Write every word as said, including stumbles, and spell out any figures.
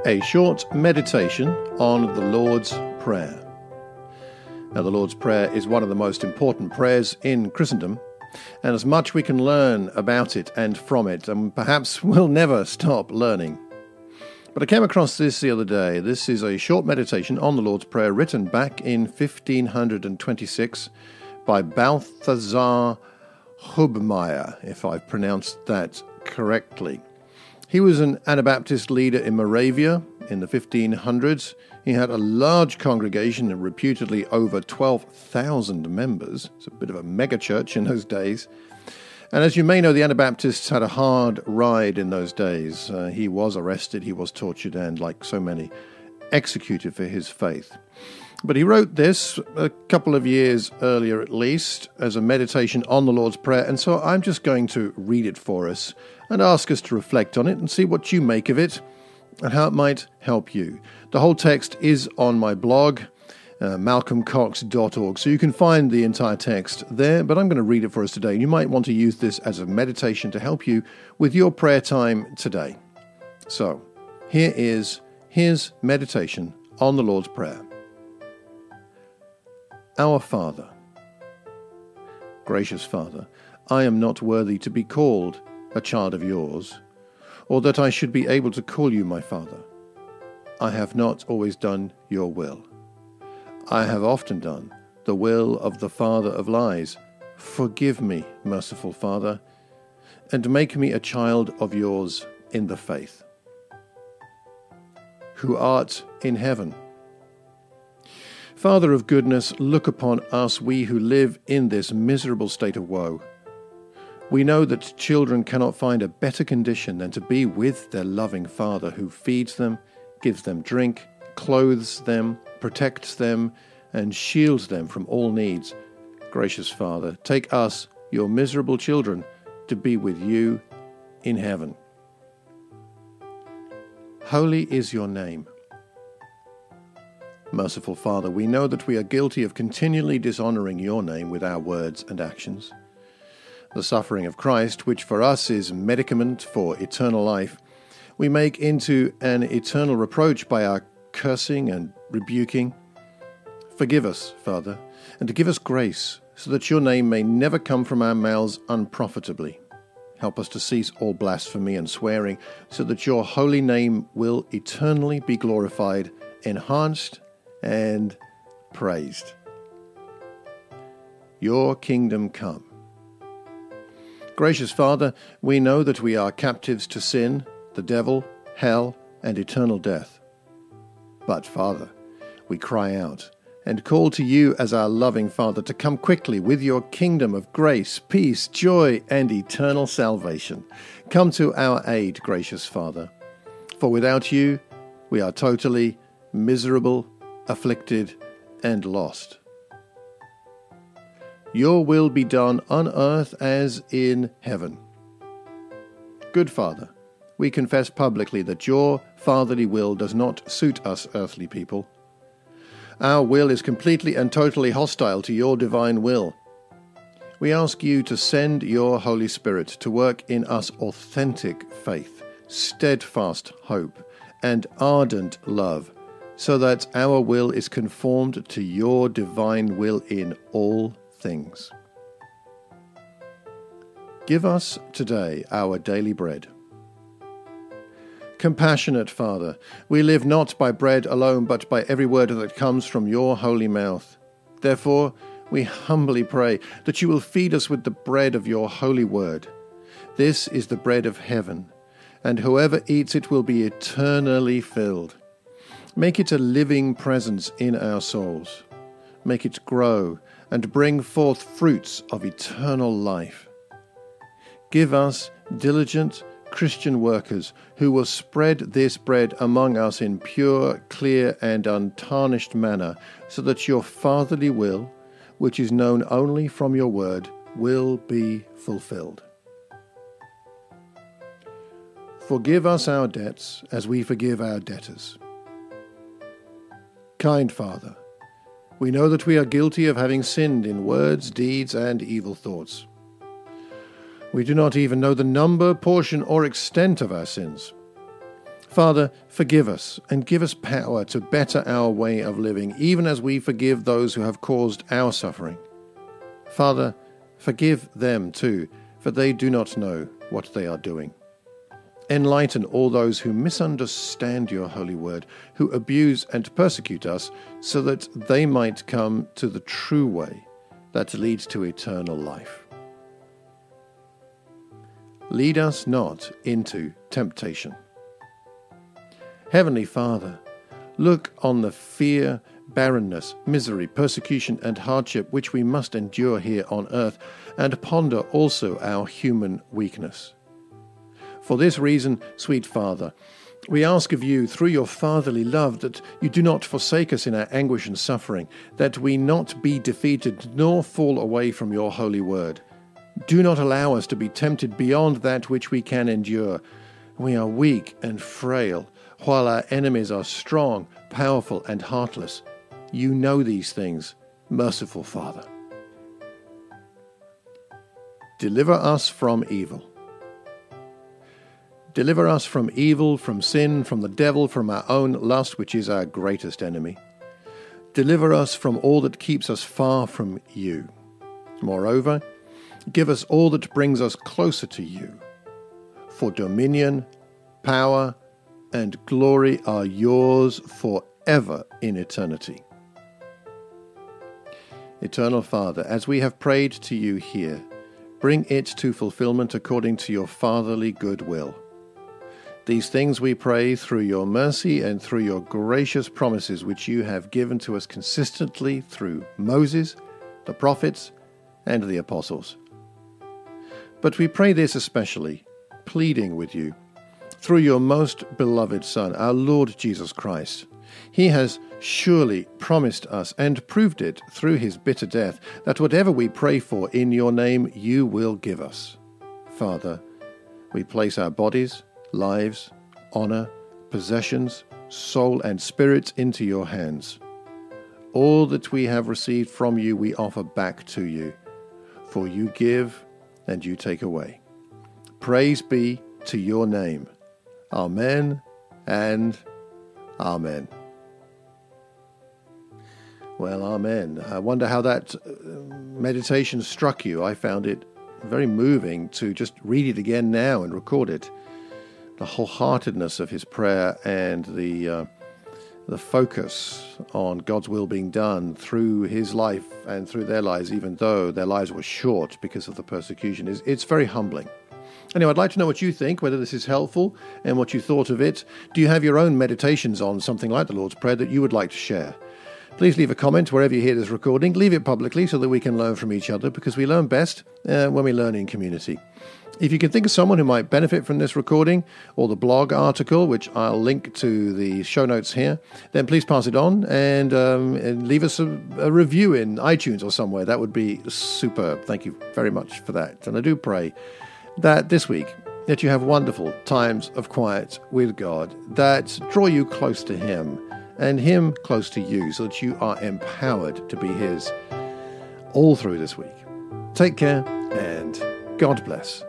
A short meditation on the Lord's Prayer. Now, the Lord's Prayer is one of the most important prayers in Christendom, and as much we can learn about it and from it, and perhaps we'll never stop learning. But I came across this the other day. This is a short meditation on the Lord's Prayer written back in fifteen twenty-six by Balthasar Hubmaier, if I've pronounced that correctly. He was an Anabaptist leader in Moravia in the fifteen hundreds. He had a large congregation of reputedly over twelve thousand members. It's a bit of a megachurch in those days. And as you may know, the Anabaptists had a hard ride in those days. Uh, he was arrested, he was tortured, and like so many, executed for his faith. But he wrote this a couple of years earlier at least as a meditation on the Lord's Prayer, and so I'm just going to read it for us and ask us to reflect on it and see what you make of it and how it might help you. The whole text is on my blog, uh, malcolm cox dot org, so you can find the entire text there, but I'm going to read it for us today. You might want to use this as a meditation to help you with your prayer time today. So, here is his meditation on the Lord's Prayer. Our Father, gracious Father, I am not worthy to be called a child of yours, or that I should be able to call you my Father. I have not always done your will. I have often done the will of the father of lies. Forgive me, merciful Father, and make me a child of yours in the faith. Who art in heaven, Father of goodness, look upon us, we who live in this miserable state of woe. We know that children cannot find a better condition than to be with their loving Father who feeds them, gives them drink, clothes them, protects them, and shields them from all needs. Gracious Father, take us, your miserable children, to be with you in heaven. Holy is your name. Merciful Father, we know that we are guilty of continually dishonoring your name with our words and actions. The suffering of Christ, which for us is medicament for eternal life, we make into an eternal reproach by our cursing and rebuking. Forgive us, Father, and to give us grace, so that your name may never come from our mouths unprofitably. Help us to cease all blasphemy and swearing, so that your holy name will eternally be glorified, enhanced, and praised. Your kingdom come. Gracious Father, we know that we are captives to sin, the devil, hell, and eternal death. But, Father, we cry out and call to you as our loving Father to come quickly with your kingdom of grace, peace, joy, and eternal salvation. Come to our aid, gracious Father, for without you we are totally miserable, afflicted, and lost. Your will be done on earth as in heaven. Good Father, we confess publicly that your fatherly will does not suit us earthly people. Our will is completely and totally hostile to your divine will. We ask you to send your Holy Spirit to work in us authentic faith, steadfast hope, and ardent love, so that our will is conformed to your divine will in all things. Give us today our daily bread. Compassionate Father, we live not by bread alone, but by every word that comes from your holy mouth. Therefore, we humbly pray that you will feed us with the bread of your holy word. This is the bread of heaven, and whoever eats it will be eternally filled. Make it a living presence in our souls. Make it grow and bring forth fruits of eternal life. Give us diligent Christian workers who will spread this bread among us in pure, clear, and untarnished manner, so that your fatherly will, which is known only from your word, will be fulfilled. Forgive us our debts as we forgive our debtors. Kind Father, we know that we are guilty of having sinned in words, deeds, and evil thoughts. We do not even know the number, portion, or extent of our sins. Father, forgive us and give us power to better our way of living, even as we forgive those who have caused our suffering. Father, forgive them too, for they do not know what they are doing. Enlighten all those who misunderstand your holy word, who abuse and persecute us, so that they might come to the true way that leads to eternal life. Lead us not into temptation. Heavenly Father, look on the fear, barrenness, misery, persecution, and hardship which we must endure here on earth, and ponder also our human weakness. For this reason, sweet Father, we ask of you, through your fatherly love, that you do not forsake us in our anguish and suffering, that we not be defeated nor fall away from your holy word. Do not allow us to be tempted beyond that which we can endure. We are weak and frail, while our enemies are strong, powerful, and heartless. You know these things, merciful Father. Deliver us from evil. Deliver us from evil, from sin, from the devil, from our own lust, which is our greatest enemy. Deliver us from all that keeps us far from you. Moreover, give us all that brings us closer to you. For dominion, power, and glory are yours forever in eternity. Eternal Father, as we have prayed to you here, bring it to fulfillment according to your fatherly good will. These things we pray through your mercy and through your gracious promises which you have given to us consistently through Moses, the prophets, and the apostles. But we pray this especially, pleading with you, through your most beloved Son, our Lord Jesus Christ. He has surely promised us and proved it through his bitter death that whatever we pray for in your name you will give us. Father, we place our bodies, lives, honor, possessions, soul, and spirit into your hands. All that we have received from you we offer back to you, for you give and you take away. Praise be to your name. Amen and amen. Well, amen. I wonder how that meditation struck you. I found it very moving to just read it again now and record it. The wholeheartedness of his prayer and the uh, the focus on God's will being done through his life and through their lives, even though their lives were short because of the persecution, is it's very humbling. Anyway, I'd like to know what you think, whether this is helpful and what you thought of it. Do you have your own meditations on something like the Lord's Prayer that you would like to share? Please leave a comment wherever you hear this recording. Leave it publicly so that we can learn from each other, because we learn best uh, when we learn in community. If you can think of someone who might benefit from this recording or the blog article, which I'll link to the show notes here, then please pass it on and, um, and leave us a, a review in iTunes or somewhere. That would be superb. Thank you very much for that. And I do pray that this week that you have wonderful times of quiet with God that draw you close to him and him close to you, so that you are empowered to be his all through this week. Take care and God bless.